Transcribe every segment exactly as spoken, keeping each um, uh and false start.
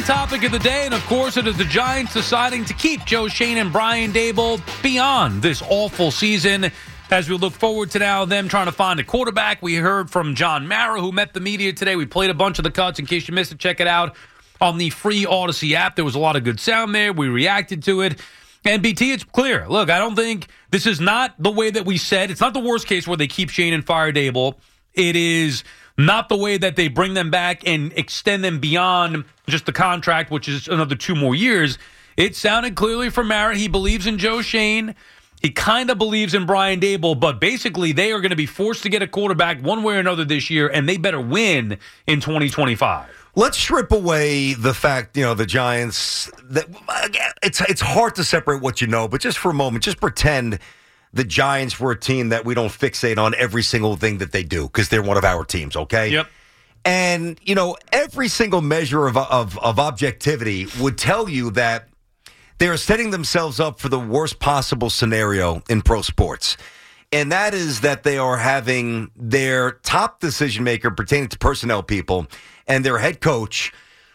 topic of the day, and of course it is the Giants deciding to keep Joe Schoen and Brian Daboll beyond this awful season. As we look forward to now them trying to find a quarterback, we heard from John Mara, who met the media today. We played a bunch of the cuts. In case you missed it, check it out on the free Odyssey app. There was a lot of good sound there. We reacted to it. And B T, it's clear. Look, I don't think this is not the way that we said. It's not the worst case where they keep Schoen and fire Daboll. It is not the way that they bring them back and extend them beyond just the contract, which is another two more years. It sounded clearly from Mara. He believes in Joe Schoen. He kind of believes in Brian Daboll, but basically they are going to be forced to get a quarterback one way or another this year, and they better win in twenty twenty-five. Let's strip away the fact, you know, the Giants, that it's it's hard to separate what you know, but just for a moment, just pretend the Giants were a team that we don't fixate on every single thing that they do because they're one of our teams, okay? Yep. And, you know, every single measure of, of, of objectivity would tell you that they're setting themselves up for the worst possible scenario in pro sports. And that is that they are having their top decision maker pertaining to personnel people and their head coach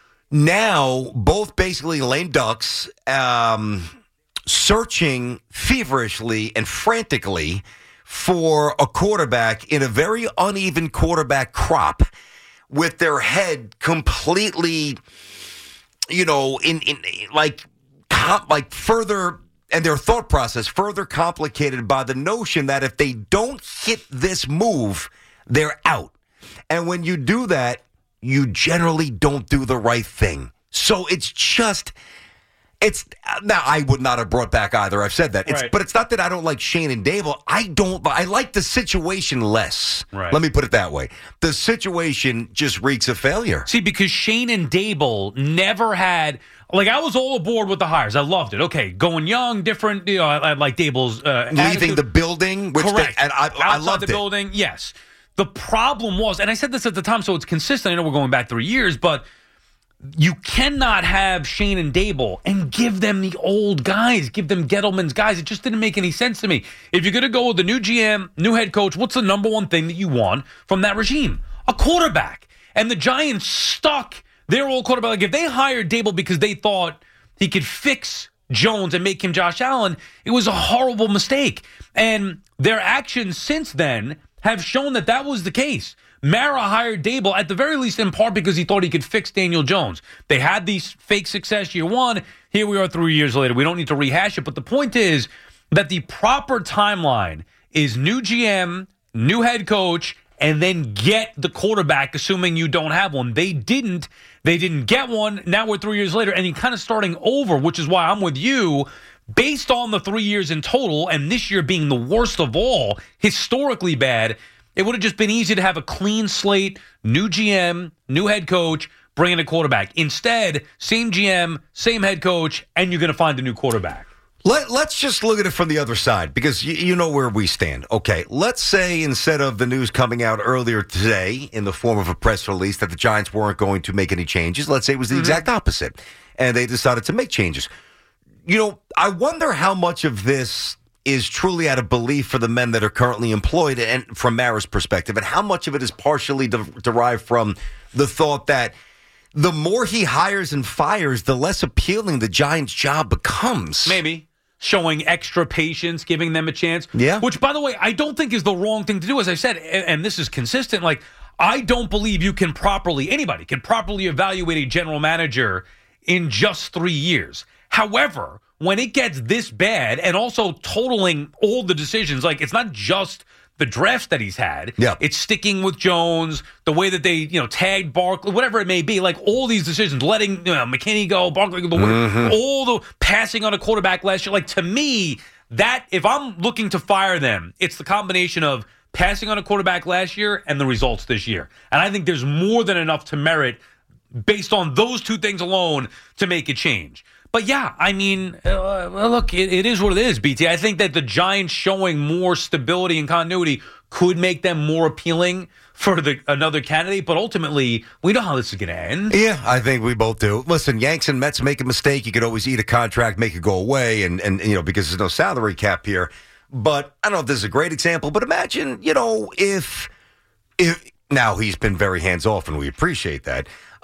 now both basically lame ducks, um, searching feverishly and frantically for a quarterback in a very uneven quarterback crop with their head completely, you know, in, in like, com- like further, and their thought process further complicated by the notion that if they don't hit this move, they're out. And when you do that, you generally don't do the right thing. So it's just... It's now I would not have brought back either. I've said that. It's, right. But it's not that I don't like Schoen and Daboll. I don't. I like the situation less. Right. Let me put it that way. The situation just reeks of failure. See, because Schoen and Daboll never had, like, I was all aboard with the hires. I loved it. Okay, going young, different. You know, I, I like Daboll's uh, leaving attitude. the building. Which Correct. They, and I, Outside I loved the it. building. Yes. The problem was, and I said this at the time, so it's consistent. I know we're going back three years, but you cannot have Schoen and Daboll and give them the old guys, give them Gettleman's guys. It just didn't make any sense to me. If you're going to go with the new G M, new head coach, what's the number one thing that you want from that regime? A quarterback. And the Giants stuck their old quarterback. Like if they hired Daboll because they thought he could fix Jones and make him Josh Allen, it was a horrible mistake. And their actions since then have shown that that was the case. Mara hired Daboll at the very least in part because he thought he could fix Daniel Jones. They had these fake success year one. Here we are three years later. We don't need to rehash it. But the point is that the proper timeline is new G M, new head coach, and then get the quarterback, assuming you don't have one. They didn't. They didn't get one. Now we're three years later, and you're kind of starting over, which is why I'm with you. Based on the three years in total, and this year being the worst of all, historically bad, it would have just been easy to have a clean slate, new G M, new head coach, bring in a quarterback. Instead, same G M, same head coach, and you're going to find a new quarterback. Let, let's just look at it from the other side, because you, you know where we stand. Okay, let's say instead of the news coming out earlier today in the form of a press release that the Giants weren't going to make any changes, let's say it was the mm-hmm. exact opposite, and they decided to make changes. You know, I wonder how much of this is truly out of belief for the men that are currently employed, and from Mara's perspective, and how much of it is partially de- derived from the thought that the more he hires and fires, the less appealing the Giants' job becomes. Maybe. Showing extra patience, giving them a chance. Yeah. Which, by the way, I don't think is the wrong thing to do. As I said, and, and this is consistent, like, I don't believe you can properly, anybody can properly evaluate a general manager in just three years. However, when it gets this bad, and also totaling all the decisions, like it's not just the drafts that he's had. Yeah. It's sticking with Jones, the way that they, you know, tagged Barkley, whatever it may be, like all these decisions, letting you know, McKinney go, Barkley go, mm-hmm. all the passing on a quarterback last year. Like to me, that if I'm looking to fire them, it's the combination of passing on a quarterback last year and the results this year. And I think there's more than enough to merit based on those two things alone to make a change. But yeah, I mean, uh, well, look, it, it is what it is, B T. I think that the Giants showing more stability and continuity could make them more appealing for the another candidate. But ultimately, we know how this is going to end. Yeah, I think we both do. Listen, Yanks and Mets make a mistake. You could always eat a contract, make it go away, and, and you know, because there's no salary cap here. But I don't know if this is a great example, but imagine, you know, if if now he's been very hands-off, and we appreciate that.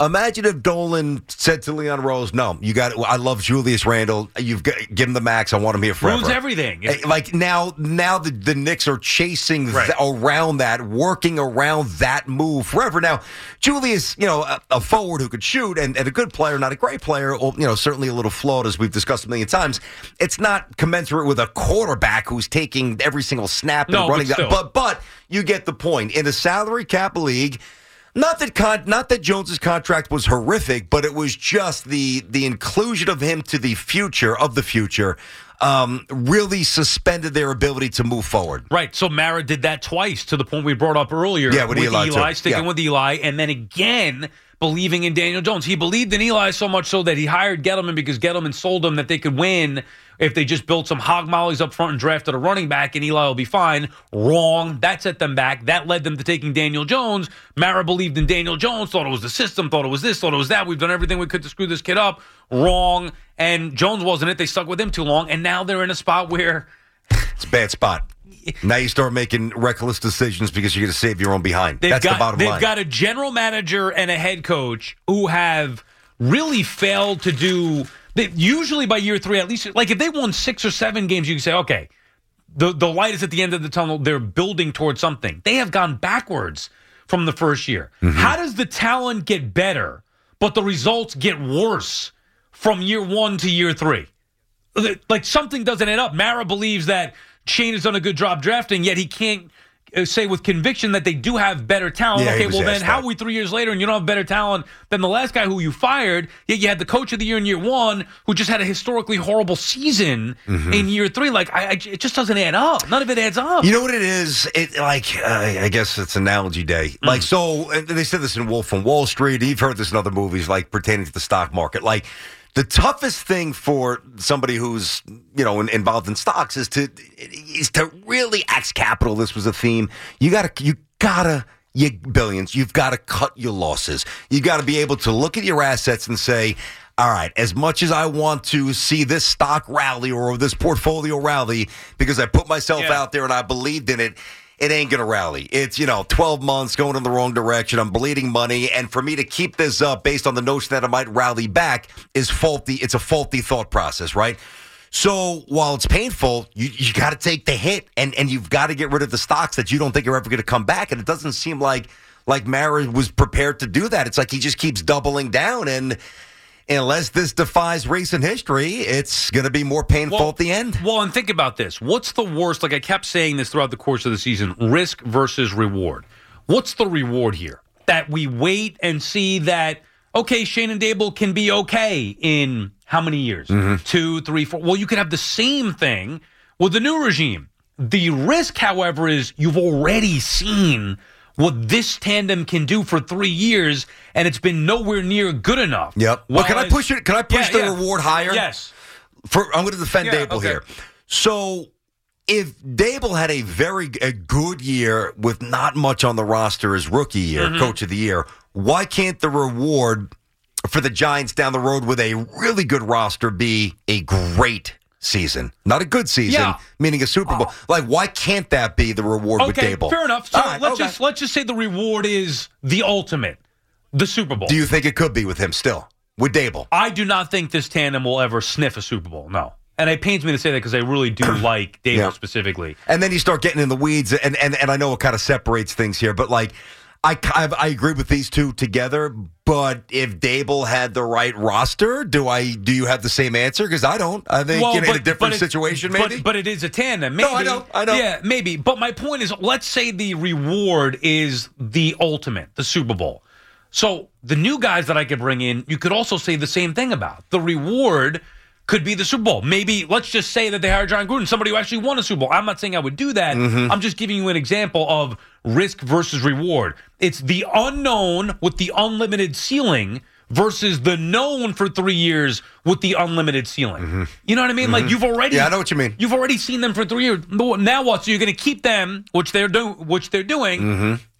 Imagine if Dolan said to Leon Rose, no, you got. I love Julius Randle. You've got, give him the max. I want him here forever. Ruins everything. Like now, now the, the Knicks are chasing right. th- around that, working around that move forever. Now, Julius, you know, a, a forward who could shoot and, and a good player, not a great player, or, you know, certainly a little flawed, as we've discussed a million times. It's not commensurate with a quarterback who's taking every single snap and no, running but, that. But but you get the point. In a salary cap league, not that con- not that Jones's contract was horrific, but it was just the the inclusion of him to the future of the future. Um, really suspended their ability to move forward. Right. So Mara did that twice, to the point we brought up earlier. Yeah, with, with Eli, Eli too. sticking yeah. with Eli, and then again believing in Daniel Jones. He believed in Eli so much so that he hired Gettleman because Gettleman sold him that they could win if they just built some hog mollies up front and drafted a running back, and Eli will be fine. Wrong. That set them back. That led them to taking Daniel Jones. Mara believed in Daniel Jones, thought it was the system, thought it was this, thought it was that. We've done everything we could to screw this kid up. Wrong. And Jones wasn't it. They stuck with him too long, and now they're in a spot where it's a bad spot. Now you start making reckless decisions because you're going to save your own behind. That's got, the bottom they've line. They've got a general manager and a head coach who have really failed to do. They, usually by year three, at least, like if they won six or seven games, you can say, okay, the, the light is at the end of the tunnel. They're building towards something. They have gone backwards from the first year. Mm-hmm. How does the talent get better, but the results get worse from year one to year three? Like something doesn't add up. Mara believes that Shane has done a good job drafting, yet he can't uh, say with conviction that they do have better talent. Yeah, okay, well then that. how are we three years later and you don't have better talent than the last guy who you fired, yet you had the coach of the year in year one who just had a historically horrible season mm-hmm. in year three? Like, I, I, it just doesn't add up. None of it adds up. You know what it is? It like uh, I guess it's analogy day. Mm. Like, so and they said this in Wolf on Wall Street. You've heard this in other movies, like pertaining to the stock market. Like, the toughest thing for somebody who's, you know, in, involved in stocks is to is to really axe capital. This was a theme. You gotta, you gotta, you billions. You've got to cut your losses. You got to be able to look at your assets and say, all right, as much as I want to see this stock rally or this portfolio rally because I put myself yeah. out there and I believed in it, it ain't going to rally. It's, you know, twelve months going in the wrong direction. I'm bleeding money. And for me to keep this up based on the notion that it might rally back is faulty. It's a faulty thought process, right? So while it's painful, you, you got to take the hit and, and you've got to get rid of the stocks that you don't think are ever going to come back. And it doesn't seem like, like Mara was prepared to do that. It's like he just keeps doubling down. And unless this defies recent history, it's going to be more painful well, at the end. Well, and think about this. What's the worst? Like I kept saying this throughout the course of the season, risk versus reward. What's the reward here? That we wait and see that, okay, Shane and Dable can be okay in how many years? Mm-hmm. Two, three, four. Well, you could have the same thing with the new regime. The risk, however, is you've already seen what this tandem can do for three years, and it's been nowhere near good enough. Yep. Well, can I push it? Can I push yeah, the yeah. reward higher? Yes. For I'm going to defend yeah, Dable okay. here. So if Dable had a very a good year with not much on the roster as rookie year, mm-hmm. coach of the year, why can't the reward for the Giants down the road with a really good roster be a great season? Not a good season, yeah. meaning a Super Bowl. Like, why can't that be the reward okay, with Dable? Fair enough. So right, let's okay. just let's just say the reward is the ultimate, the Super Bowl. Do you think it could be with him still? With Dable? I do not think this tandem will ever sniff a Super Bowl, no. And it pains me to say that because I really do like Dable yeah. specifically. And then you start getting in the weeds, and, and, and I know it kind of separates things here, but like, I, I I agree with these two together, but if Dable had the right roster, do I do you have the same answer? Because I don't. I think well, you know, but, in a different it, situation, maybe. But, but it is a tandem. Maybe. No, I know. I know. Yeah, maybe. But my point is, let's say the reward is the ultimate, the Super Bowl. So the new guys that I could bring in, you could also say the same thing about. The reward could be the Super Bowl. Maybe let's just say that they hired John Gruden, somebody who actually won a Super Bowl. I'm not saying I would do that. Mm-hmm. I'm just giving you an example of risk versus reward. It's the unknown with the unlimited ceiling versus the known for three years with the unlimited ceiling. Mm-hmm. You know what I mean? Mm-hmm. Like you've already, yeah, I know what you mean. You've already seen them for three years. Now what? So you're going to keep them, which they're doing, which they're doing, mm-hmm.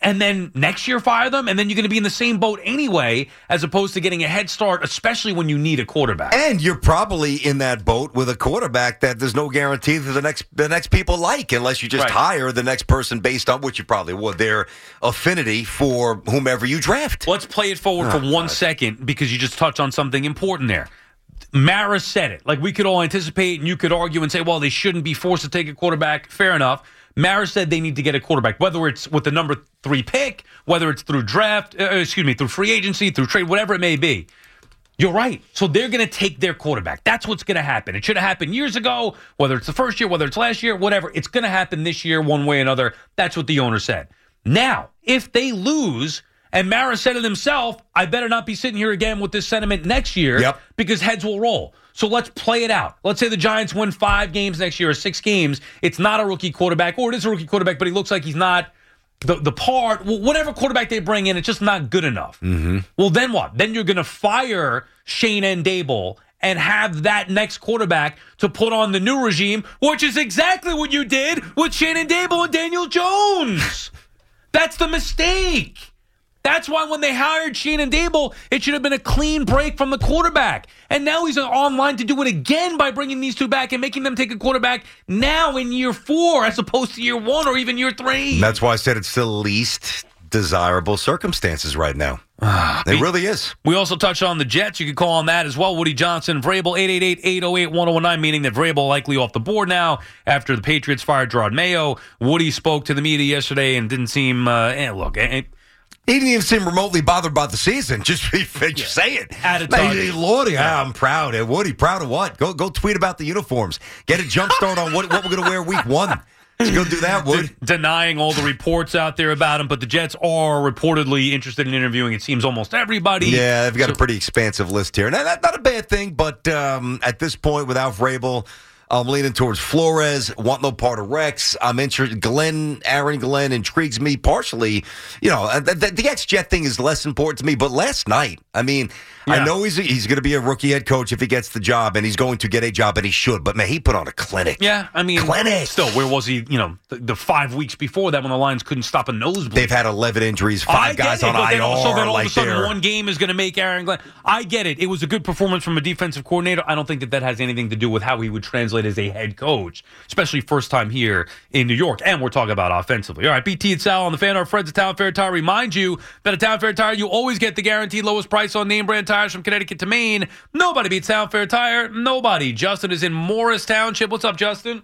and then next year fire them, and then you're going to be in the same boat anyway, as opposed to getting a head start, especially when you need a quarterback. And you're probably in that boat with a quarterback that there's no guarantee that the next the next people like, unless you just Right. hire the next person based on what you probably would, their affinity for whomever you draft. Let's play it forward Oh, for one God. second, because you just touched on something important there. Mara said it. Like, we could all anticipate, and you could argue and say, well, they shouldn't be forced to take a quarterback. Fair enough. Mara said they need to get a quarterback, whether it's with the number three pick, whether it's through draft, uh, excuse me, through free agency, through trade, whatever it may be. You're right. So they're going to take their quarterback. That's what's going to happen. It should have happened years ago, whether it's the first year, whether it's last year, whatever. It's going to happen this year one way or another. That's what the owner said. Now, if they lose, and Mara said it himself, I better not be sitting here again with this sentiment next year, Yep. because heads will roll. So let's play it out. Let's say the Giants win five games next year or six games. It's not a rookie quarterback, or it is a rookie quarterback, but he looks like he's not the, the part. Well, whatever quarterback they bring in, it's just not good enough. Mm-hmm. Well, then what? Then you're going to fire Shane and Dable and have that next quarterback to put on the new regime, which is exactly what you did with Shane and Dable and Daniel Jones. That's the mistake. That's why when they hired Shane and Dable, it should have been a clean break from the quarterback. And now he's online to do it again by bringing these two back and making them take a quarterback now in year four as opposed to year one or even year three. That's why I said it's the least desirable circumstances right now. It really is. We also touched on the Jets. You can call on that as well. Woody Johnson, Vrabel, eight eight eight, eight oh eight, one oh one nine, meaning that Vrabel likely off the board now after the Patriots fired Gerard Mayo. Woody spoke to the media yesterday and didn't seem, uh, eh, look, eh, He didn't even seem remotely bothered about the season. Just, just say it. At a Hey, time. hey, Lordy, ah, I'm proud. Hey, Woody, proud of what? Go go tweet about the uniforms. Get a jump start on what, what we're going to wear week one. Let's go do that, Wood. De- denying all the reports out there about him, but the Jets are reportedly interested in interviewing, it seems, almost everybody. Yeah, they've got So- a pretty expansive list here. Now, that's not a bad thing, but um, at this point, without Vrabel, I'm leaning towards Flores. Want no part of Rex. I'm interested. Glenn, Aaron Glenn intrigues me partially. You know, the, the, the ex-Jet thing is less important to me. But last night, I mean, Yeah. I know he's he's going to be a rookie head coach if he gets the job, and he's going to get a job, and he should. But man, he put on a clinic. Yeah, I mean, Clinic. still, where was he, you know, the, the five weeks before that when the Lions couldn't stop a nosebleed? They've had eleven injuries, I five get guys it, on but then I R. also then all like of a sudden they're- one game is going to make Aaron Glenn. I get it. It was a good performance from a defensive coordinator. I don't think that that has anything to do with how he would translate as a head coach, especially first time here in New York. And we're talking about offensively. All right, B T and Sal on the Fan. Our friends at Town Fair Tire remind you that at Town Fair Tire, you always get the guaranteed lowest price on name brand tires from Connecticut to Maine. Nobody beats Town Fair Tire. Nobody. Justin is in Morris Township. What's up, Justin?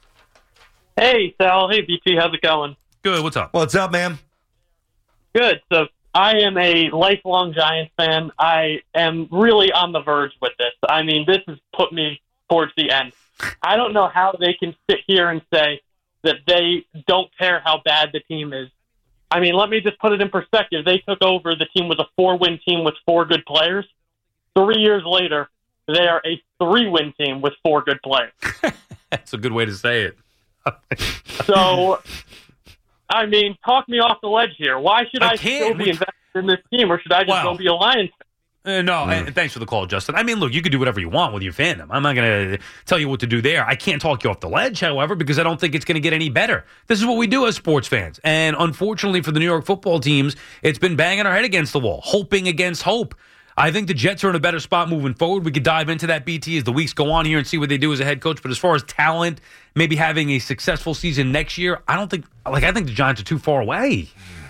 Hey, Sal. Hey, B T. How's it going? Good. What's up? What's up, man? Good. So I am a lifelong Giants fan. I am really on the verge with this. I mean, this has put me towards the end. I don't know how they can sit here and say that they don't care how bad the team is. I mean, let me just put it in perspective. They took over. The team was a four-win team with four good players. Three years later, they are a three-win team with four good players. That's a good way to say it. So, I mean, talk me off the ledge here. Why should I I, can't. still be invested in this team, or should I just Wow. go be a Lions fan? Uh, no, and thanks for the call, Justin. I mean, look, you can do whatever you want with your fandom. I'm not going to tell you what to do there. I can't talk you off the ledge, however, because I don't think it's going to get any better. This is what we do as sports fans. And unfortunately for the New York football teams, it's been banging our head against the wall, hoping against hope. I think the Jets are in a better spot moving forward. We could dive into that, B T, as the weeks go on here and see what they do as a head coach. But as far as talent, maybe having a successful season next year, I don't think, like, I think the Giants are too far away.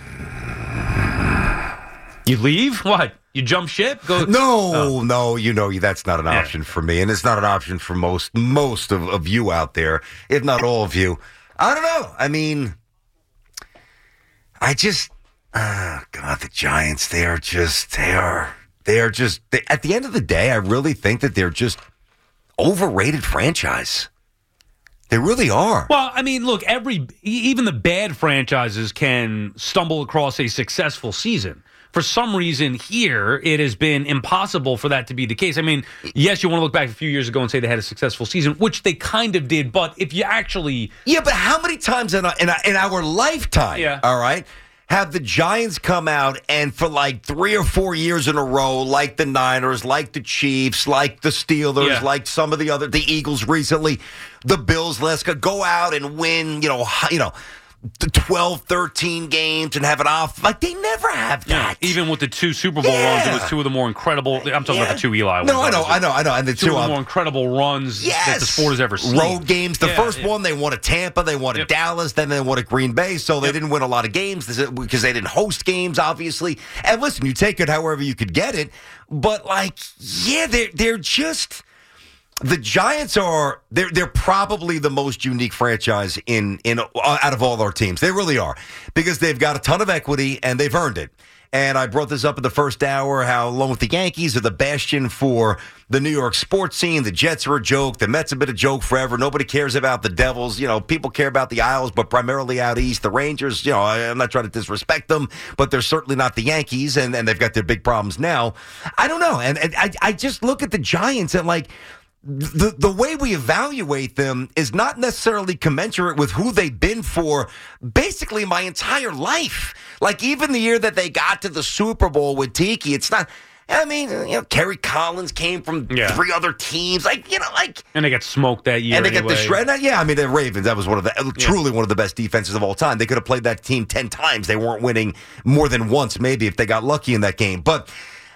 You leave? What? You jump ship? Go? No, Oh. no, you know that's not an Yeah. option for me, and it's not an option for most most of, of you out there, if not all of you. I don't know. I mean, I just, oh God, the Giants, they are just, they are, they are just, they, at the end of the day, I really think that they're just overrated franchise. They really are. Well, I mean, look, every e- even the bad franchises can stumble across a successful season. For some reason here, it has been impossible for that to be the case. I mean, yes, you want to look back a few years ago and say they had a successful season, which they kind of did. But if you actually, Yeah, but how many times in, our, in, our, in our lifetime, Yeah. all right, have the Giants come out and for like three or four years in a row, like the Niners, like the Chiefs, like the Steelers, Yeah. like some of the other, the Eagles recently, the Bills, let's go, go out and win, you know, hi- you know, twelve, thirteen games and have it off. Like, they never have that. Yeah, even with the two Super Bowl yeah. runs, it was two of the more incredible. I'm talking yeah. about the two Eli ones. No, I know, I know, I know. And the two, two of the um, more incredible runs yes. that the sport has ever seen. Road games. The yeah, first yeah. one, they won at Tampa, they won at yep. Dallas, then they won at Green Bay. So they yep. didn't win a lot of games because they didn't host games, obviously. And listen, you take it however you could get it. But, like, yeah, they're, they're just... The Giants are they're they're probably the most unique franchise in in uh, out of all our teams. They really are, because they've got a ton of equity and they've earned it. And I brought this up in the first hour, how along with the Yankees are the bastion for the New York sports scene. The Jets are a joke. The Mets have been a joke forever. Nobody cares about the Devils. You know, people care about the Isles, but primarily out east. The Rangers, you know, I, I'm not trying to disrespect them, but they're certainly not the Yankees, and, and they've got their big problems now. I don't know. And, and I, I just look at the Giants and, like, The the way we evaluate them is not necessarily commensurate with who they've been for basically my entire life. Like, even the year that they got to the Super Bowl with Tiki, it's not. I mean, you know, Kerry Collins came from yeah. three other teams, like you know, like and they got smoked that year. And they anyway. got the shred. Yeah, I mean, the Ravens. That was one of the yeah. truly one of the best defenses of all time. They could have played that team ten times. They weren't winning more than once, maybe if they got lucky in that game. But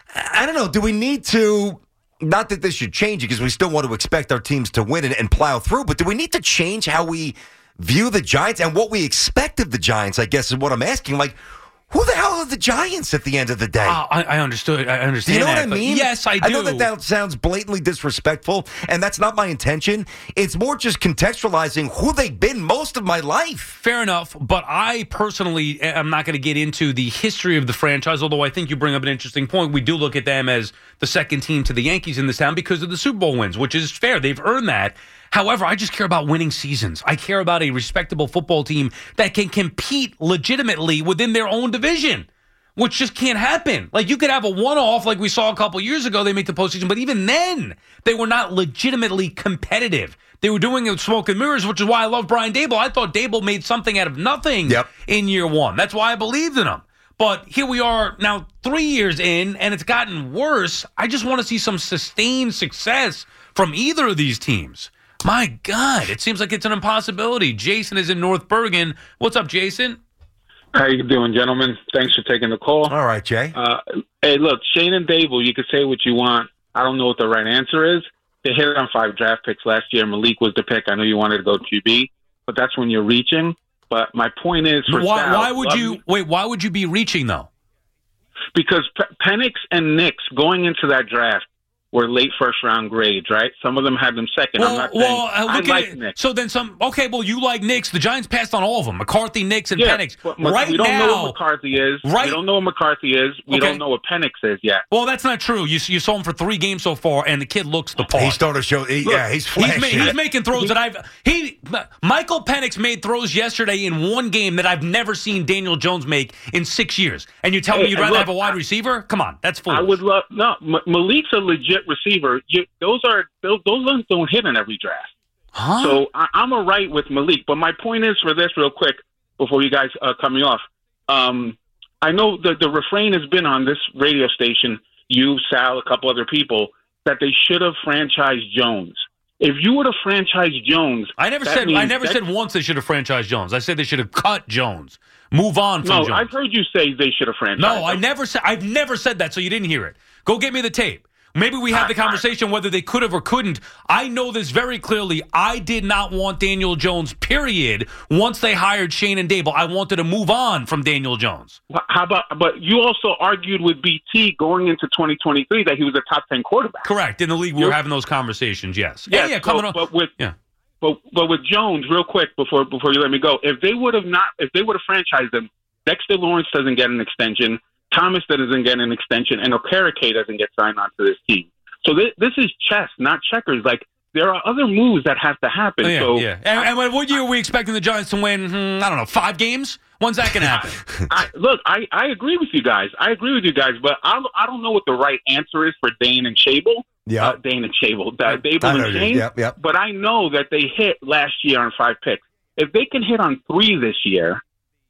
I don't know. Do we need to? Not that this should change it, because we still want to expect our teams to win and, and plow through, but do we need to change how we view the Giants and what we expect of the Giants, I guess is what I'm asking. Like, who the hell are the Giants at the end of the day? Oh, I, I understood. I understand. Do you know that, what I mean? Yes, I do. I know that that sounds blatantly disrespectful, and that's not my intention. It's more just contextualizing who they've been most of my life. Fair enough, but I personally am not going to get into the history of the franchise, although I think you bring up an interesting point. We do look at them as the second team to the Yankees in this town because of the Super Bowl wins, which is fair. They've earned that. However, I just care about winning seasons. I care about a respectable football team that can compete legitimately within their own division, which just can't happen. Like, you could have a one-off like we saw a couple years ago. They make the postseason, but even then, they were not legitimately competitive. They were doing it with smoke and mirrors, which is why I love Brian Daboll. I thought Daboll made something out of nothing yep. in year one. That's why I believed in him. But here we are now three years in, and it's gotten worse. I just want to see some sustained success from either of these teams. My God, it seems like it's an impossibility. Jason is in North Bergen. What's up, Jason? How you doing, gentlemen? Thanks for taking the call. All right, Jay. Uh, hey, look, Shane and Daboll, you can say what you want. I don't know what the right answer is. They hit on five draft picks last year. Malik was the pick. I know you wanted to go Q B, but that's when you're reaching. But my point is, for why, Sal, why would you me, wait? Why would you be reaching though? Because P- Penix and Nix going into that draft were late first round grades, right? Some of them had them second. Well, I'm not well, saying uh, I look like at it. Nix. So then some. Okay, well, you like Knicks. The Giants passed on all of them: McCarthy, Knicks, and Yeah, Penix. but Right we don't now, know what McCarthy is. Right- We don't know what McCarthy is. We Okay. don't know what Penix is yet. Well, that's not true. You you saw him for three games so far, and the kid looks the part. He's starting to show. He, Look, yeah, he's He's, flashy. ma- he's making throws that I've he Michael Penix made throws yesterday in one game that I've never seen Daniel Jones make in six years. And you tell Hey, me you'd and rather look, have a wide receiver? Come on, that's foolish. I would love no. M- Malik's a legit receiver. You, those are those those ones don't hit in every draft. huh? So I, I'm a right with Malik. But my point is for this, real quick, before you guys uh, cut me off. Um, I know the the refrain has been on this radio station, you, Sal, a couple other people, that they should have franchised Jones. If you would have franchised Jones, I never that said I means never that- said once they should have franchised Jones. I said they should have cut Jones. Move on from No, Jones. I've heard you say they should have franchised. No, I him. never said. I've never said that. So you didn't hear it. Go get me the tape. Maybe we have the conversation whether they could have or couldn't. I know this very clearly. I did not want Daniel Jones, period. Once they hired Shane and Daboll, I wanted to move on from Daniel Jones. How about? But you also argued with B T going into twenty twenty-three that he was a top ten quarterback. Correct. In the league, we were You're- having those conversations. Yes. Yeah, yeah, yeah. so- Coming on. But with Yeah. but but with Jones, real quick before before you let me go, if they would have not, if they would have franchised him, Dexter Lawrence doesn't get an extension, Thomas doesn't get an extension, and Okereke doesn't get signed onto this team. So this, this is chess, not checkers. Like, there are other moves that have to happen. Oh, yeah, so yeah. And, and what- what year are we expecting the Giants to win? Hmm, I don't know, five games? When's that going to happen? I, look, I, I agree with you guys. I agree with you guys, but I, I don't know what the right answer is for Dane and Chable. Yeah. Uh, Dane and Chable. Uh, Dable I know and you- Shane. yep, yep. But I know that they hit last year on five picks. If they can hit on three this year,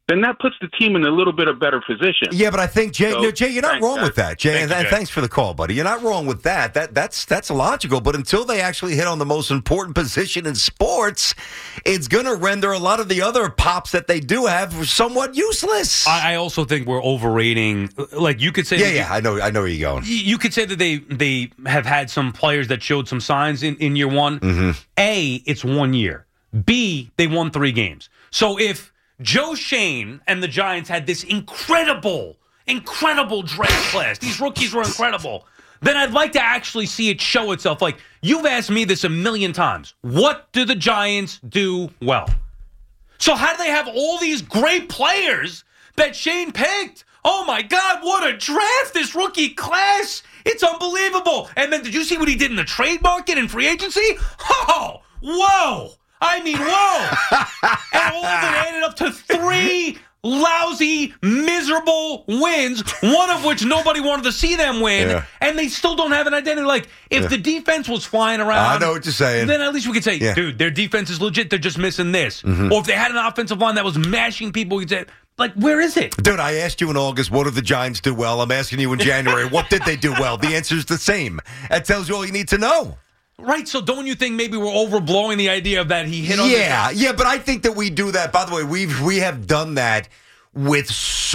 then that puts the team in a little bit of better position. Yeah, but I think Jay, So, no, Jay, you're not thanks, wrong guys. with that, Jay. Thank And, you, and Jay. thanks for the call, buddy. You're not wrong with that. That that's that's logical. But until they actually hit on the most important position in sports, it's going to render a lot of the other pops that they do have somewhat useless. I, I also think we're overrating. Like you could say, yeah, that yeah, I know, I know where you're going. You, you could say that they they have had some players that showed some signs in, in year one. Mm-hmm. A, it's one year. B, they won three games. So if Joe Shane and the Giants had this incredible, incredible draft class, these rookies were incredible, then I'd like to actually see it show itself. Like, you've asked me this a million times. What do the Giants do well? So how do they have all these great players that Shane picked? Oh, my God, what a draft, this rookie class. It's unbelievable. And then did you see what he did in the trade market and free agency? Oh, whoa. I mean, whoa. And all of it added up to three lousy, miserable wins, one of which nobody wanted to see them win, Yeah. and they still don't have an identity. Like, if Yeah. the defense was flying around, I know what you're saying. then at least we could say, Yeah. dude, their defense is legit. They're just missing this. Mm-hmm. Or if they had an offensive line that was mashing people, we could say, like, where is it? Dude, I asked you in August, what did the Giants do well? I'm asking you in January, what did they do well? The answer is the same. That tells you all you need to know. Right, so don't you think maybe we're overblowing the idea of that he hit on Yeah, yeah, but I think that we do that. By the way, we've we have done that with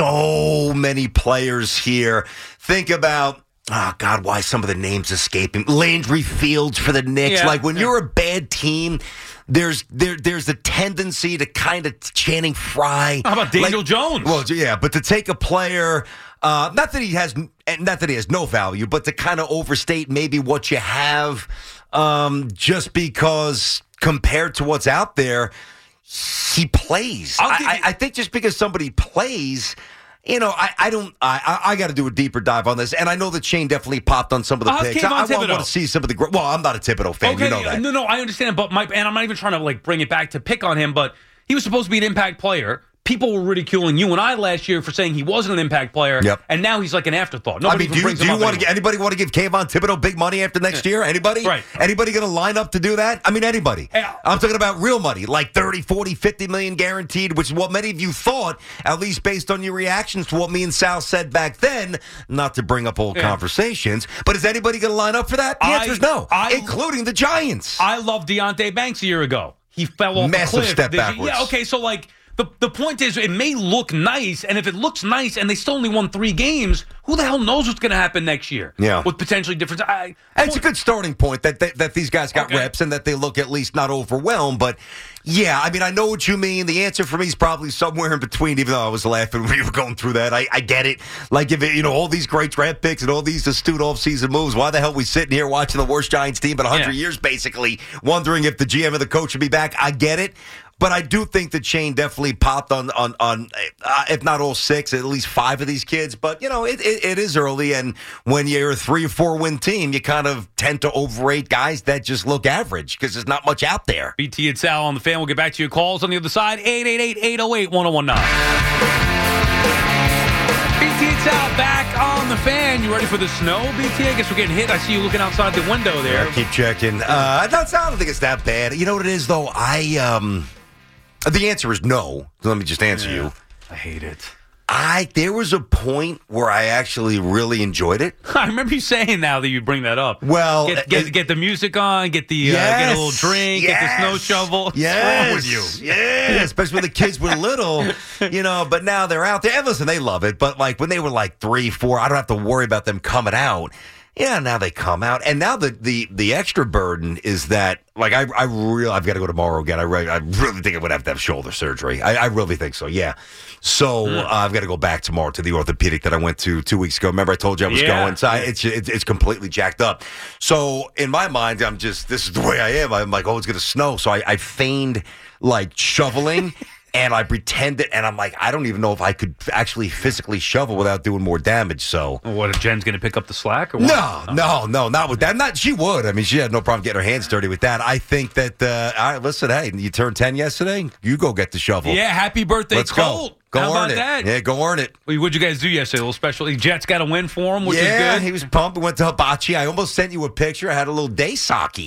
so many players here. Think about, oh, God, why some of the names escaping. Landry Fields for the Knicks. Yeah, like, when yeah. you're a bad team, there's there there's a tendency to kind of Channing Frye. How about Daniel like, Jones? Well, yeah, but to take a player, uh, not that he has, not that he has no value, but to kind of overstate maybe what you have, um, just because compared to what's out there, he plays. I'll give I, you- I think just because somebody plays, you know, I, I don't. I I, I got to do a deeper dive on this, and I know that Shane definitely popped on some of the I'll picks. keep I, on I want, Thibodeau. want to see some of the. gr- Well, I'm not a Thibodeau fan. Okay, You know that. no, no, I understand, but my and I'm not even trying to like bring it back to pick on him, but he was supposed to be an impact player. People were ridiculing you and I last year for saying he wasn't an impact player, Yep. and now he's like an afterthought. I Nobody mean, even do you, brings do him you up want to anymore. get anybody want to give Kayvon Thibodeau big money after next year? Anybody? Right. Anybody going to line up to do that? I mean, anybody. Yeah. I'm talking about real money, like thirty, forty, fifty million guaranteed, which is what many of you thought, at least based on your reactions to what me and Sal said back then, not to bring up old Yeah. conversations. But is anybody going to line up for that? The I- answer is no, I- including the Giants. I loved Deontay Banks a year ago. He fell off Massive a cliff. step Did you- backwards. Yeah, okay, so like the the point is it may look nice, and if it looks nice and they still only won three games, who the hell knows what's going to happen next year? Yeah. With potentially different. I, And it's a good starting point that, that that these guys got Okay. reps and that they look at least not overwhelmed. But yeah, I mean, I know what you mean. The answer for me is probably somewhere in between. Even though I was laughing when we were going through that, I, I get it. Like if it, you know all these great draft picks and all these astute offseason moves, why the hell are we sitting here watching the worst Giants team in a hundred Yeah. years, basically wondering if the G M or the coach should be back? I get it. But I do think that Shane definitely popped on, on, on uh, if not all six, at least five of these kids. But, you know, it, it, it is early. And when you're a three or four win team, you kind of tend to overrate guys that just look average because there's not much out there. B T and Sal on the Fan. We'll get back to your calls on the other side. eight eight eight, eight oh eight, one oh one nine. B T and Sal back on the Fan. You ready for the snow, B T? I guess we're getting hit. I see you looking outside the window there. Yeah, keep checking. Uh, that's, I don't think it's that bad. You know what it is, though? I um, the answer is no. Let me just answer you. I hate it. I There was a point where I actually really enjoyed it. I remember you saying now that you bring that up. Well, get, get, it- get the music on, get the uh, get a little drink, get the snow shovel. Yes. What's wrong with you? Yeah, especially when the kids were little, you know, but now they're out there. And listen, they love it. But like when they were like three, four, I don't have to worry about them coming out. Yeah, now they come out. And now the the, the extra burden is that, like, I I really, I've got to go tomorrow again. I, re- I really think I would have to have shoulder surgery. I, I really think so, yeah. So uh, I've got to go back tomorrow to the orthopedic that I went to two weeks ago. Remember I told you I was Yeah. going? So I, it's, it's it's completely jacked up. So in my mind, I'm just, this is the way I am. I'm like, oh, it's going to snow. So I, I feigned, like, shoveling. And I pretended, and I'm like, I don't even know if I could actually physically shovel without doing more damage. So What, if Jen's going to pick up the slack? Or what? no, no, no, not with that. Not she would. I mean, she had no problem getting her hands dirty with that. I think that. Uh, all right, listen, hey, you turned ten yesterday. You go get the shovel. Yeah, happy birthday, Let's Colt. go. Go How earn about it. that? Yeah, go earn it. Wait, what'd you guys do yesterday? A little special. Jets got a win for him, which yeah, is good. he was pumped. We went to Hibachi. I almost sent you a picture. I had a little day sake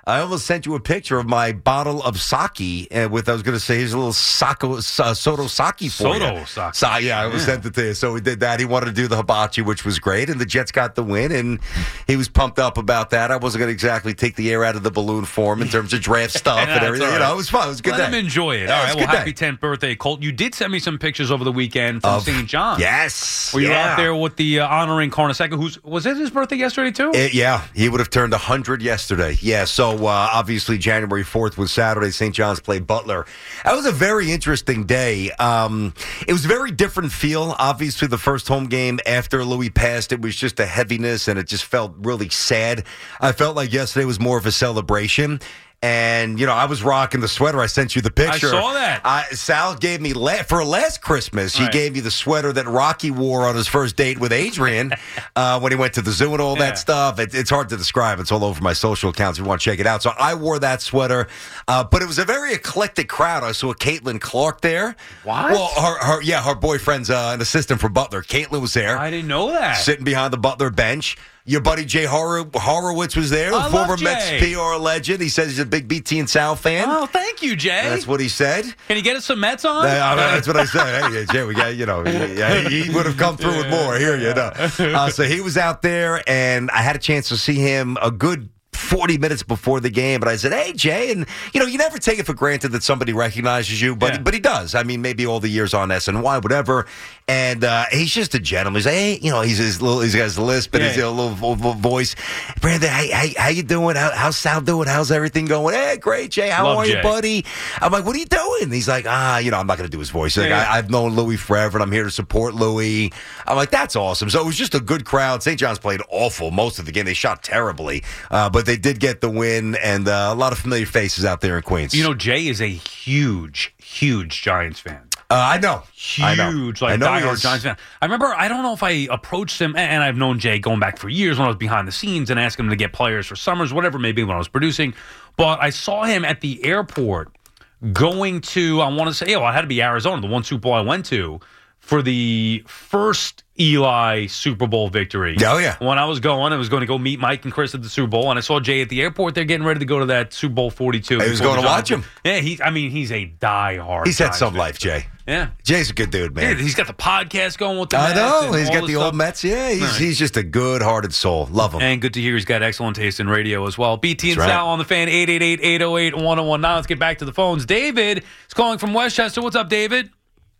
I almost sent you a picture of my bottle of sake uh, with, I was going to say, here's a little Sako, uh, Soto sake for Soto you. sake. So, yeah, I Yeah. sent it to you. So we did that. He wanted to do the hibachi, which was great, and the Jets got the win, and he was pumped up about that. I wasn't going to exactly take the air out of the balloon for him in terms of draft stuff and That's everything. all You right. know, it was fun. It was a good Let day. him enjoy it. Yeah, All it right. was a Well, good happy day. tenth birthday, Colt. You did send me some pictures over the weekend from Of- Saint John. Yes. Were you yeah. out there with the uh, honoring Carnesecca? Who's was it his birthday yesterday too? It- yeah, he would have turned one hundred yesterday. Yeah, so uh, obviously January fourth was Saturday. Saint John's played Butler. That was a very interesting day. Um, it was a very different feel. Obviously, the first home game after Louis passed, it was just a heaviness, and it just felt really sad. I felt like yesterday was more of a celebration. And, you know, I was rocking the sweater. I sent you the picture. I saw that. Uh, Sal gave me, la- for last Christmas, he Right. gave me the sweater that Rocky wore on his first date with Adrian uh, when he went to the zoo and all Yeah. that stuff. It, it's hard to describe. It's all over my social accounts if you want to check it out. So I wore that sweater. Uh, but it was a very eclectic crowd. I saw Caitlin Clark there. What? Well, her, her yeah, her boyfriend's uh, an assistant for Butler. Caitlin was there. I didn't know that. Sitting behind the Butler bench. Your buddy Jay Hor- Horowitz was there, I the former love Mets Jay. P R legend. He says he's a big B T and Sal fan. Oh, thank you, Jay. That's what he said. Can you get us some Mets on? Uh, that's what I said. Hey, Jay, we got, you know, yeah, he, he would have come through with more. Here, you know. Uh, so he was out there, and I had a chance to see him a good forty minutes before the game, but I said, hey, Jay, and, you know, you never take it for granted that somebody recognizes you, but Yeah. but he does. I mean, maybe all the years on S N Y, whatever, and uh, he's just a gentleman. He's like, hey, you know, he's his little, he's got his lisp and Yeah. his little vo- vo- voice. Brandon, hey, hey, how you doing? How, how's Sal doing? How's everything going? Hey, great, Jay. How Love are Jay. you, buddy? I'm like, what are you doing? He's like, ah, you know, I'm not going to do his voice. Like, Yeah. I, I've known Louis forever, and I'm here to support Louis. I'm like, that's awesome. So it was just a good crowd. Saint John's played awful most of the game. They shot terribly, uh, but they did get the win, and uh, a lot of familiar faces out there in Queens. You know, Jay is a huge, huge Giants fan. uh, I know. I know. Huge, I like know he diehard is. Giants fan. I remember, I don't know if I approached him, and I've known Jay going back for years when I was behind the scenes and asking him to get players for summers, whatever, maybe when I was producing. But I saw him at the airport going to, I want to say, oh, I had to be Arizona, the one Super Bowl I went to for the first Eli Super Bowl victory. Oh, yeah. When I was going, I was going to go meet Mike and Chris at the Super Bowl, and I saw Jay at the airport. They're getting ready to go to that Super Bowl forty-two. He was before going the to watch Giants- him. Yeah, he, I mean, he's a diehard. He's had Giants some fan. life, Jay. Yeah. Jay's a good dude, Yeah, man. he's got the podcast going with the I Mets know. and He's all got this the stuff. old Mets. Yeah, he's, Right. he's just a good-hearted soul. Love him. And good to hear he's got excellent taste in radio as well. B T and That's right. Sal on the fan, eight eight eight, eight oh eight, one oh one nine. Let's get back to the phones. David is calling from Westchester. What's up, David?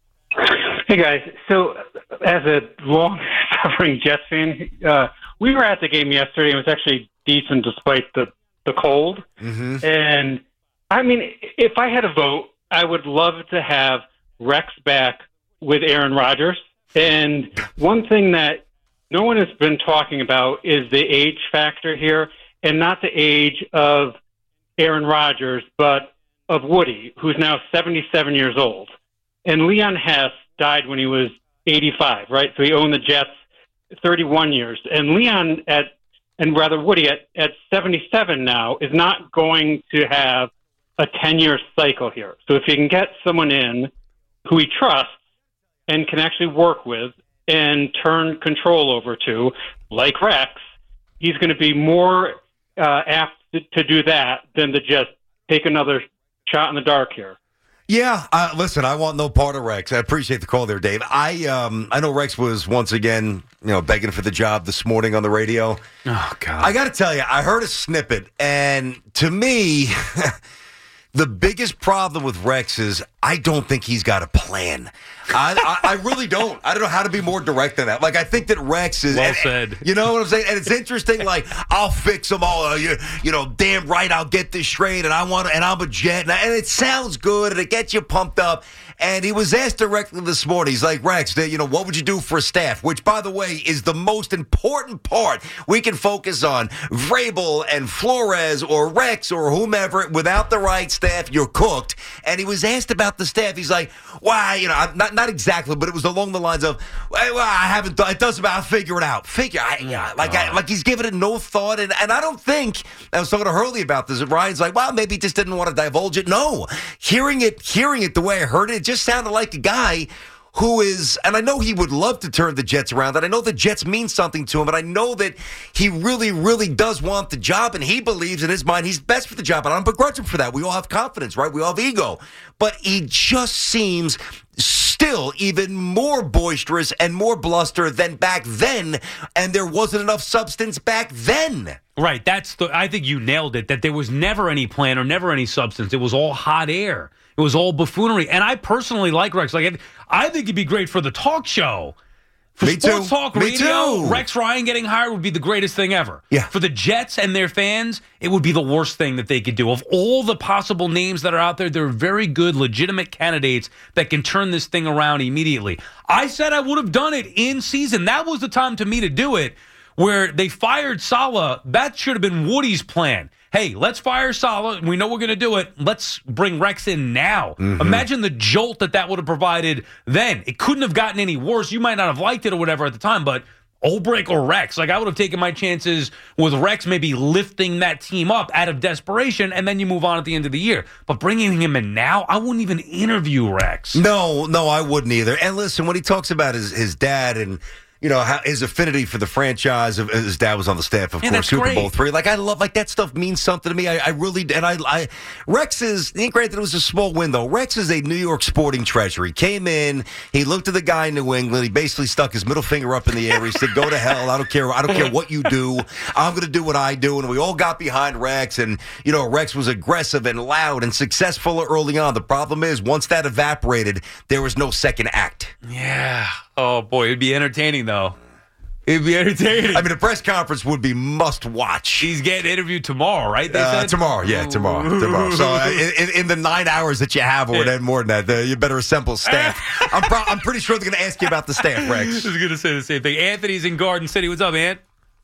Hey guys, so as a long-suffering Jets fan, uh, we were at the game yesterday. It was actually decent despite the the cold. Mm-hmm. And I mean, if I had a vote, I would love to have Rex back with Aaron Rodgers. And one thing that no one has been talking about is the age factor here, and not the age of Aaron Rodgers, but of Woody, who's now seventy-seven years old. And Leon Hess died when he was eighty-five, right? So he owned the Jets thirty-one years. And Leon, at and rather Woody, at, at seventy-seven now, is not going to have a ten-year cycle here. So if you can get someone in who he trusts and can actually work with and turn control over to, like Rex, he's going to be more uh, apt to, to do that than to just take another shot in the dark here. Yeah, uh, listen, I want no part of Rex. I appreciate the call there, Dave. I um, I know Rex was once again, you know, begging for the job this morning on the radio. Oh, God. I got to tell you, I heard a snippet, and to me, the biggest problem with Rex is I don't think he's got a plan. I, I, I really don't. I don't know how to be more direct than that. Like, I think that Rex is... Well and- said. You know what I'm saying? And it's interesting, like, I'll fix them all. Uh, you, you know, damn right, I'll get this straight, and I want, and I'm a Jet. And, and it sounds good, and it gets you pumped up. And he was asked directly this morning, he's like, Rex, you know, what would you do for a staff? Which, by the way, is the most important part. We can focus on Vrabel and Flores or Rex or whomever. Without the right staff, you're cooked. And he was asked about the staff. He's like, why, you know, I'm not not exactly, but it was along the lines of, well, I haven't done, it doesn't matter, I'll figure it out. Figure, I, you know, like, I, like he's giving it no thought. And, and I don't think, I was talking to Hurley about this, and Ryan's like, well, maybe he just didn't want to divulge it. No, hearing it, hearing it the way I heard it, it just sounded like a guy who is, and I know he would love to turn the Jets around, and I know the Jets mean something to him, and I know that he really, really does want the job, and he believes in his mind he's best for the job, and I don't begrudge him for that. We all have confidence, right? We all have ego. But he just seems still even more boisterous and more bluster than back then, and there wasn't enough substance back then. Right. That's the. I think you nailed it, that there was never any plan or never any substance. It was all hot air. It was all buffoonery. And I personally like Rex. Like, I think he'd be great for the talk show. For Me sports too. talk Me radio, too. Rex Ryan getting hired would be the greatest thing ever. Yeah. For the Jets and their fans, it would be the worst thing that they could do. Of all the possible names that are out there, there are very good, legitimate candidates that can turn this thing around immediately. I said I would have done it in season. That was the time to me to do it, where they fired Saleh. That should have been Woody's plan. Hey, let's fire Saleh. We know we're going to do it. Let's bring Rex in now. Mm-hmm. Imagine the jolt that that would have provided then. It couldn't have gotten any worse. You might not have liked it or whatever at the time, but Ulbrich or Rex, like I would have taken my chances with Rex maybe lifting that team up out of desperation, and then you move on at the end of the year. But bringing him in now, I wouldn't even interview Rex. No, no, I wouldn't either. And listen, when he talks about his, his dad and you know, how, his affinity for the franchise. His dad was on the staff, of yeah, course, Super great. Bowl three. Like, I love, like, that stuff means something to me. I, I really, and I, I, Rex is, granted, it was a small window. Rex is a New York sporting treasure. He came in, he looked at the guy in New England, he basically stuck his middle finger up in the air. He said, go to hell. I don't care. I don't care what you do. I'm going to do what I do. And we all got behind Rex. And, you know, Rex was aggressive and loud and successful early on. The problem is, once that evaporated, there was no second act. Yeah. Oh, boy. It'd be entertaining, though. It'd be entertaining. I mean, a press conference would be must watch. He's getting interviewed tomorrow, right? They uh, said? Tomorrow, yeah, tomorrow, tomorrow. So uh, in, in the nine hours that you have, or yeah. more than that, uh, you better assemble staff. I'm, pro- I'm pretty sure they're going to ask you about the staff, Rex. I was going to say the same thing. Anthony's in Garden City. What's up, Ant?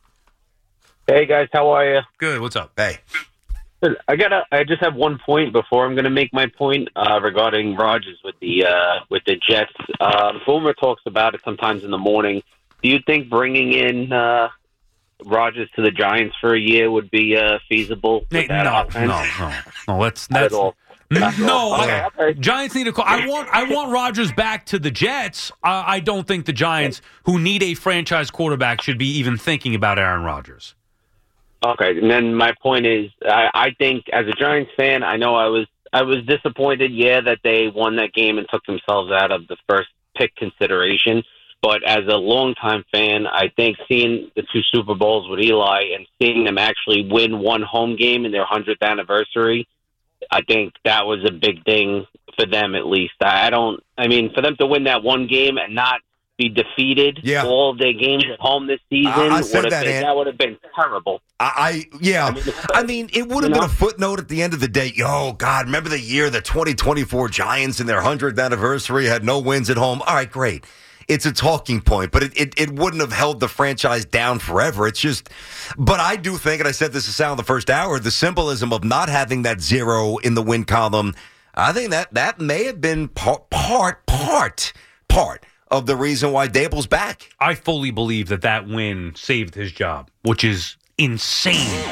Hey guys, how are you? Good. What's up? Hey. I gotta. I just have one point before I'm going to make my point uh, regarding Rodgers with the uh, with the Jets. Uh, Boomer talks about it sometimes in the morning. Do you think bringing in uh, Rodgers to the Giants for a year would be uh, feasible? Hey, no, no, no, no. That's that's all. no. Okay, okay. Giants need a call. I want I want Rodgers back to the Jets. Uh, I don't think the Giants, who need a franchise quarterback, should be even thinking about Aaron Rodgers. Okay, and then my point is, I, I think as a Giants fan, I know I was I was disappointed, yeah, that they won that game and took themselves out of the first pick consideration. But as a longtime fan, I think seeing the two Super Bowls with Eli and seeing them actually win one home game in their hundredth anniversary, I think that was a big thing for them, at least. I don't, I mean, for them to win that one game and not be defeated yeah. all of their games at home this season, I, I said would that, been, that would have been terrible. I, I yeah, I mean, I mean, it would have you know? been a footnote at the end of the day. Oh God, remember the year the twenty twenty-four Giants in their hundredth anniversary had no wins at home? All right, great. It's a talking point, but it, it, it wouldn't have held the franchise down forever. It's just, but I do think, and I said this to Sal in the first hour, the symbolism of not having that zero in the win column, I think that that may have been part, part, part, part of the reason why Dable's back. I fully believe that that win saved his job, which is insane.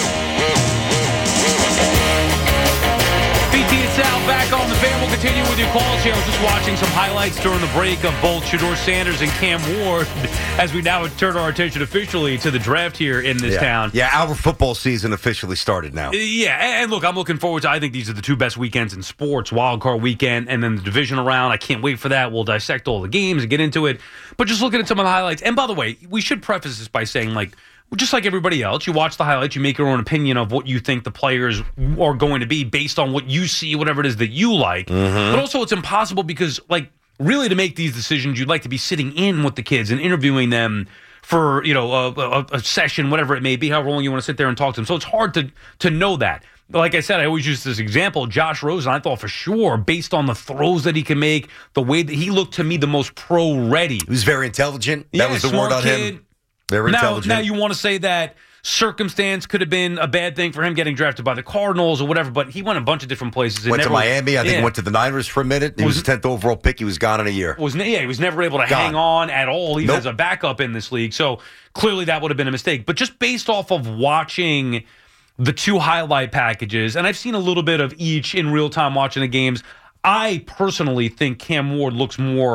B T and Sal back on the fan. We'll continue with your calls here. I was just watching some highlights during the break of both Shedeur Sanders and Cam Ward as we now turn our attention officially to the draft here in this yeah. town. Yeah, our football season officially started now. Yeah, and look, I'm looking forward to, I think these are the two best weekends in sports, wild card weekend and then the divisional round. I can't wait for that. We'll dissect all the games and get into it. But just looking at some of the highlights. And by the way, we should preface this by saying, like, just like everybody else, you watch the highlights, you make your own opinion of what you think the players are going to be based on what you see, whatever it is that you like. Mm-hmm. But also it's impossible because, like, really to make these decisions, you'd like to be sitting in with the kids and interviewing them for, you know, a, a, a session, whatever it may be, however long you want to sit there and talk to them. So it's hard to to know that. Like I said, I always use this example. Josh Rosen, I thought for sure, based on the throws that he can make, the way that he looked to me the most pro-ready. He was very intelligent. That yeah, was the smart word on kid. him. Very now, intelligent. now you want to say that circumstance could have been a bad thing for him getting drafted by the Cardinals or whatever, but he went a bunch of different places. Went never, to Miami. I think yeah. he went to the Niners for a minute. He was, was the tenth overall pick. He was gone in a year. Was Yeah, he was never able to gone. hang on at all, even nope. as a backup in this league. So clearly that would have been a mistake. But just based off of watching the two highlight packages, and I've seen a little bit of each in real time watching the games, I personally think Cam Ward looks more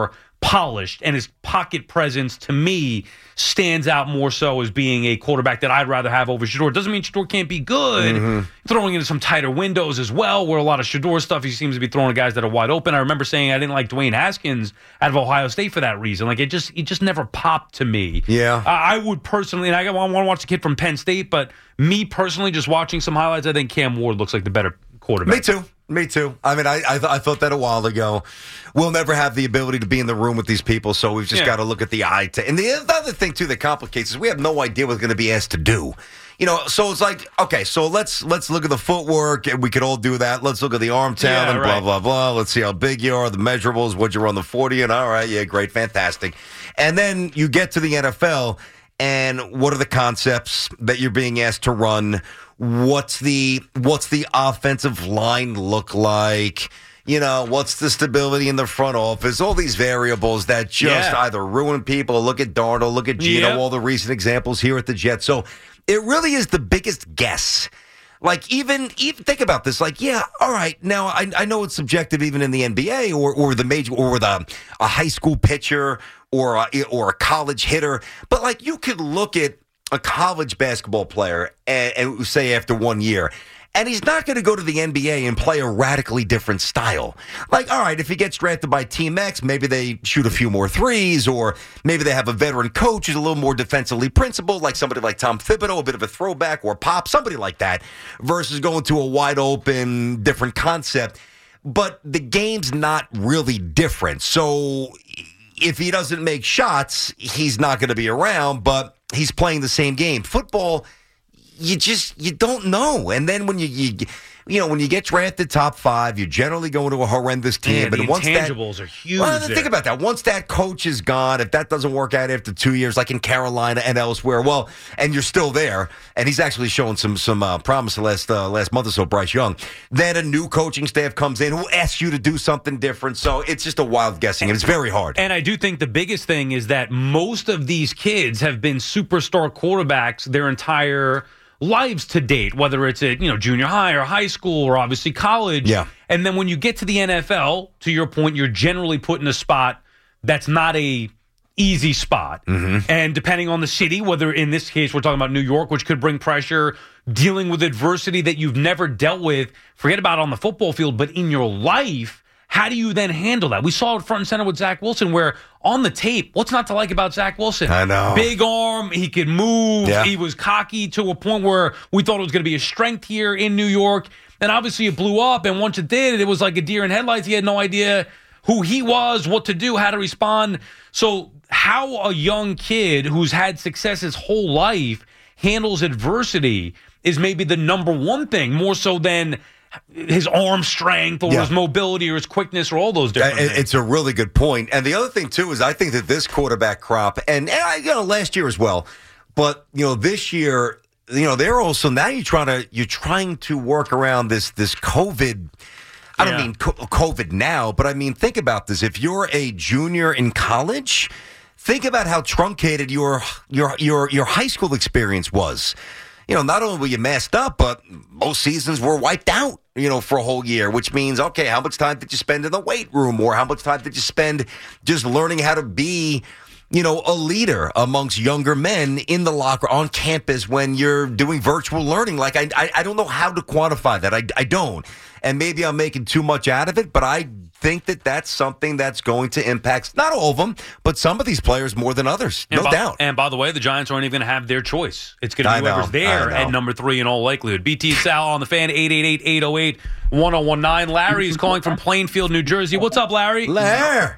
polished, and his pocket presence, to me, stands out more so as being a quarterback that I'd rather have over Shedeur. Doesn't mean Shedeur can't be good. Mm-hmm. Throwing into some tighter windows as well, where a lot of Shedeur stuff, he seems to be throwing to guys that are wide open. I remember saying I didn't like Dwayne Haskins out of Ohio State for that reason. Like, it just it just never popped to me. Yeah. Uh, I would personally, and I want to watch the kid from Penn State, but me personally, just watching some highlights, I think Cam Ward looks like the better quarterback. Me too. Me too. I mean, I I, th- I thought that a while ago. We'll never have the ability to be in the room with these people, so we've just Yeah. got to look at the eye. T- and the other thing, too, that complicates is we have no idea what's going to be asked to do. You know, so it's like, okay, so let's let's look at the footwork, and we could all do that. Let's look at the arm talent, Yeah, and right. blah, blah, blah. Let's see how big you are, the measurables, what you run the forty, and all right, yeah, great, fantastic. And then you get to the N F L, and what are the concepts that you're being asked to run? What's the what's the offensive line look like? You know, what's the stability in the front office? All these variables that just Yeah. either ruin people. Look at Darnold, look at Gino, Yep. all the recent examples here at the Jets. So it really is the biggest guess. Like, even, even think about this. Like, yeah, all right. Now, I, I know it's subjective even in the N B A or, or the major or the a high school pitcher or a, or a college hitter. But, like, you could look at a college basketball player and, and say after one year, and he's not going to go to the N B A and play a radically different style. Like, all right, if he gets drafted by Team X, maybe they shoot a few more threes, or maybe they have a veteran coach who's a little more defensively principled, like somebody like Tom Thibodeau, a bit of a throwback, or Pop, somebody like that, versus going to a wide open, different concept. But the game's not really different. So if he doesn't make shots, he's not going to be around, but he's playing the same game. Football, you just, you don't know. And then when you, you, you know, when you get drafted top five, you're generally going to a horrendous team. Yeah, the and once that, intangibles are huge. well, there. think about that. Once that coach is gone, if that doesn't work out after two years, like in Carolina and elsewhere, well, and you're still there, and he's actually shown some some uh, promise the last uh, last month or so, Bryce Young. Then a new coaching staff comes in who asks you to do something different. So it's just a wild guessing, and it's very hard. And I do think the biggest thing is that most of these kids have been superstar quarterbacks their entire lives to date, whether it's at, you know, junior high or high school or obviously college. Yeah. And then when you get to the N F L, to your point, you're generally put in a spot that's not a easy spot. Mm-hmm. And depending on the city, whether in this case we're talking about New York, which could bring pressure, dealing with adversity that you've never dealt with, forget about on the football field, but in your life, how do you then handle that? We saw it front and center with Zach Wilson, where on the tape, what's not to like about Zach Wilson? I know. Big arm, he could move, Yeah. he was cocky to a point where we thought it was going to be a strength here in New York. And obviously it blew up, and once it did, it was like a deer in headlights. He had no idea who he was, what to do, how to respond. So how a young kid who's had success his whole life handles adversity is maybe the number one thing, more so than his arm strength or Yeah. his mobility or his quickness or all those different It- things. It's a really good point. And the other thing, too, is I think that this quarterback crop, and, and I, you know, last year as well, but, you know, this year, you know, they're also, now you're trying to, you're trying to work around this, this COVID. I don't Yeah. mean co- COVID now, but I mean, think about this. If you're a junior in college, think about how truncated your, your, your, your high school experience was. You know, not only were you masked up, but most seasons were wiped out, you know, for a whole year, which means, okay, how much time did you spend in the weight room, or how much time did you spend just learning how to be, you know, a leader amongst younger men in the locker on campus when you're doing virtual learning? Like, I, I, I don't know how to quantify that. I, I don't. And maybe I'm making too much out of it, but I think that that's something that's going to impact not all of them, but some of these players more than others, And no by, doubt. And by the way, the Giants aren't even going to have their choice. It's going to I be know, whoever's there I know. at number three in all likelihood. B T Sal on the Fan, eight eight eight, eight oh eight, one oh one nine. Larry is calling from Plainfield, New Jersey. What's up, Larry? Lair.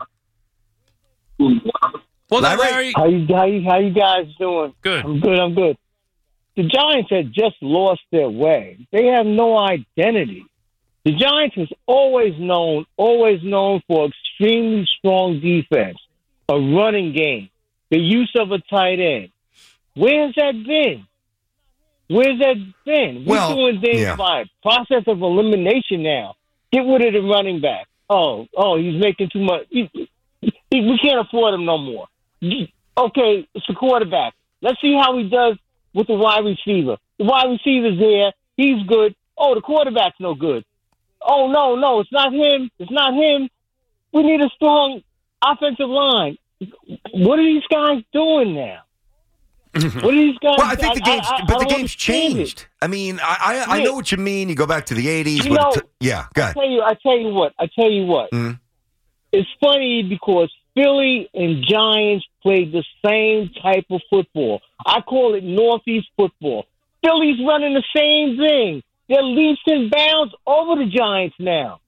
What's up, Larry? Larry? How you, how you, how you guys doing? Good. I'm good. I'm good. The Giants had just lost their way. They have no identity. The Giants is always known, always known for extremely strong defense, a running game, the use of a tight end. Where's that been? Where's that been? We're Well, doing things yeah. by process of elimination now. Get rid of the running back. Oh, oh, he's making too much. He, he, we can't afford him no more. Okay, it's the quarterback. Let's see how he does with the wide receiver. The wide receiver's there. He's good. Oh, the quarterback's no good. Oh, no, no, it's not him. It's not him. We need a strong offensive line. What are these guys doing now? What are these guys? Well, I think the I- game's, I- I but the don't game's understand it. changed. I mean, I I, I Yeah. know what you mean. You go back to the eighties. You but know, it's- yeah, go I ahead. tell you, I tell you what, I tell you what. Mhm. It's funny because Philly and Giants played the same type of football. I call it Northeast football. Philly's running the same thing. They're leaps and bounds over the Giants now.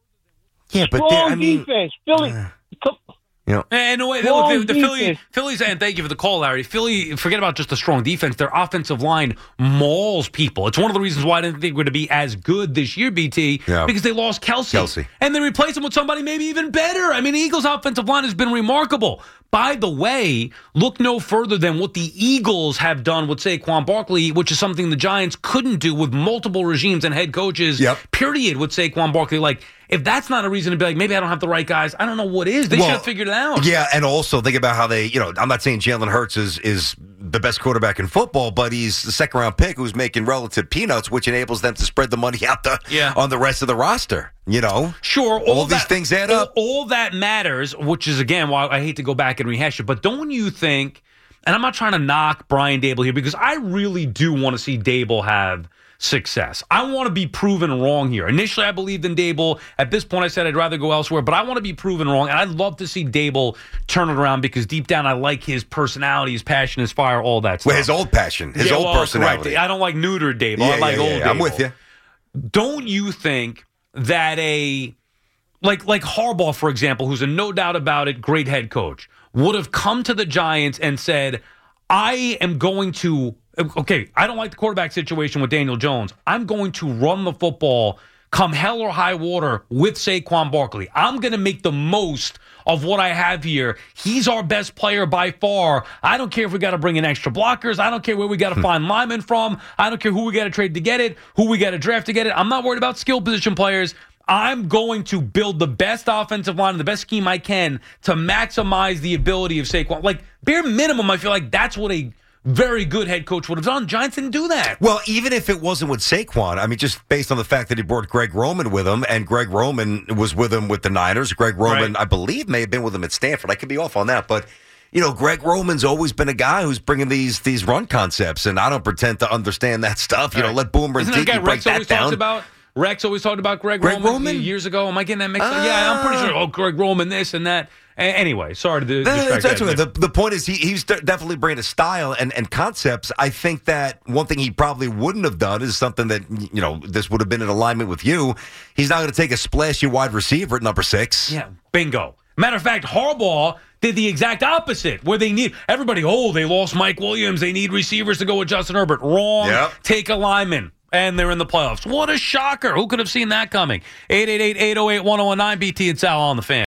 Yeah, but Strong there- I mean, defense. Philly. uh, come- you know, And the way Strong look, the, the Philly, defense. Phillies, and thank you for the call, Larry. Philly, forget about just the strong defense. Their offensive line mauls people. It's one of the reasons why I didn't think we're going to be as good this year, B T, Yeah. because they lost Kelsey. Kelsey. And they replaced him with somebody maybe even better. I mean, the Eagles' offensive line has been remarkable. By the way, look no further than what the Eagles have done with Saquon Barkley, which is something the Giants couldn't do with multiple regimes and head coaches, Yep. period, with Saquon Barkley. Like, if that's not a reason to be like, maybe I don't have the right guys, I don't know what is. They Well, should have figured it out. Yeah, and also think about how they, you know, I'm not saying Jalen Hurts is, is the best quarterback in football, but he's the second round pick who's making relative peanuts, which enables them to spread the money out the, Yeah. on the rest of the roster, you know? Sure, all, All these that- things add all- up. All that matters, which is again why I hate to go back and rehash it. But don't you think? And I'm not trying to knock Brian Dable here because I really do want to see Dable have success. I want to be proven wrong here. Initially, I believed in Dable. At this point, I said I'd rather go elsewhere, but I want to be proven wrong, and I'd love to see Dable turn it around because deep down, I like his personality, his passion, his fire, all that stuff. Well, his old passion, his Yeah, old well, personality. correct. I don't like neutered Dable. Yeah, I like yeah, old yeah, I'm Dable. with you. Don't you think that a like like Harbaugh, for example, who's a no doubt about it great head coach, would have come to the Giants and said, I am going to okay, I don't like the quarterback situation with Daniel Jones. I'm going to run the football come hell or high water with Saquon Barkley. I'm going to make the most of what I have here. He's our best player by far. I don't care if we got to bring in extra blockers. I don't care where we got to find linemen from. I don't care who we got to trade to get it, who we got to draft to get it. I'm not worried about skill position players. I'm going to build the best offensive line, the best scheme I can to maximize the ability of Saquon. Like, bare minimum, I feel like that's what a very good head coach would have done. Giants didn't do that. Well, even if it wasn't with Saquon, I mean, just based on the fact that he brought Greg Roman with him, and Greg Roman was with him with the Niners. Greg Roman, Right. I believe, may have been with him at Stanford. I could be off on that, but you know, Greg Roman's always been a guy who's bringing these these run concepts, and I don't pretend to understand that stuff. You know, Right. let Boomer and Isn't that Tiki guy break Rex that always down. talks about? Rex always talked about Greg, Greg Roman, Roman? years ago. Am I getting that mixed up? Yeah, I'm pretty sure. Oh, Greg Roman, this and that. A- anyway, sorry to No, distract that's that. okay. The, the point is, he, he's de- definitely bringing a style and, and concepts. I think that one thing he probably wouldn't have done is something that, you know, this would have been in alignment with you. He's not going to take a splashy wide receiver at number six. Yeah, bingo. Matter of fact, Harbaugh did the exact opposite, where they need everybody. Oh, they lost Mike Williams. They need receivers to go with Justin Herbert. Wrong. Yep. Take a lineman. And they're in the playoffs. What a shocker. Who could have seen that coming? eight eight eight, eight oh eight, one oh one nine B T and Sal on the Fan.